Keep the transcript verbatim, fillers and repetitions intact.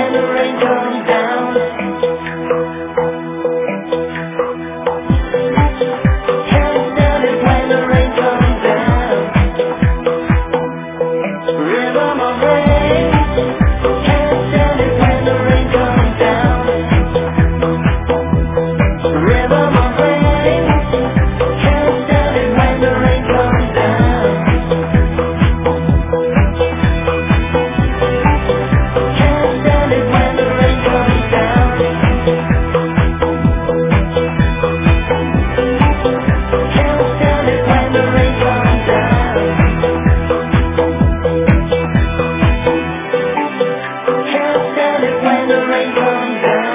when the rain comes down. Can't stand it when the rain comes down. Rhythm of rain. Can't stand it when the rain comes down. Rhythm of rain. Can't stand it when the rain comes down. Can't stand it when the rain comes down. Can't stand it when the rain comes down. Can't stand it when the rain comes down.